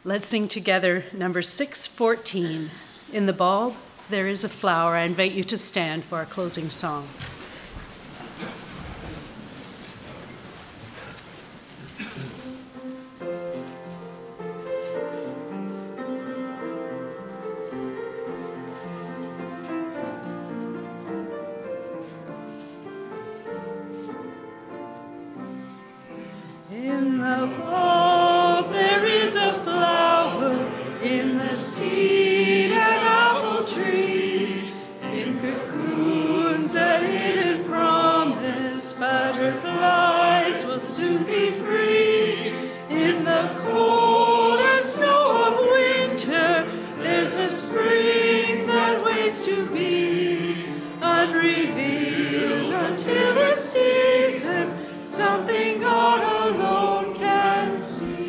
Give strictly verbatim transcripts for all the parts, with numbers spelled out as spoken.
Let's sing together number six fourteen. In the bulb, there is a flower. I invite you to stand for our closing song. In the bulb there is a flower, in the seed an apple tree, in cocoons a hidden promise, butterflies will soon be free. In the cold and snow of winter there's a spring that waits to be unrevealed until the season, something God alone can see.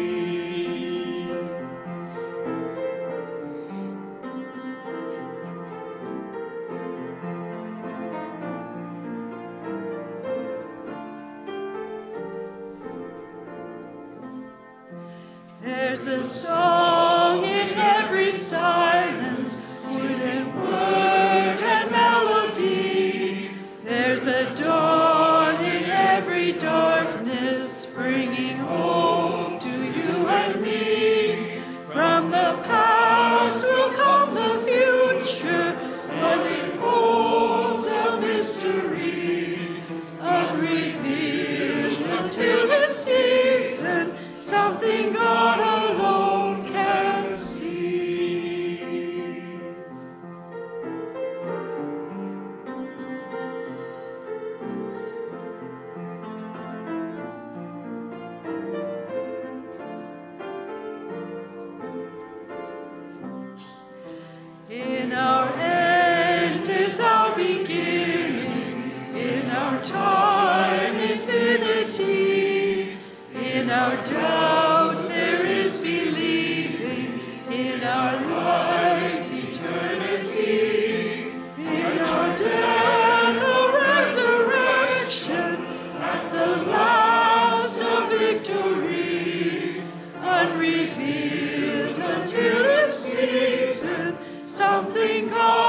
There's a song in every silence, wooden word and melody. There's a dawn in every darkness, bringing hope to you and me. From the past will come the future, and it holds a mystery, unrevealed until the season, something God alone can see. In our end is our beginning, in our time infinity, in our doubt there is believing, in our life eternity, in our death a resurrection, at the last a victory, unrevealed until it's season, something God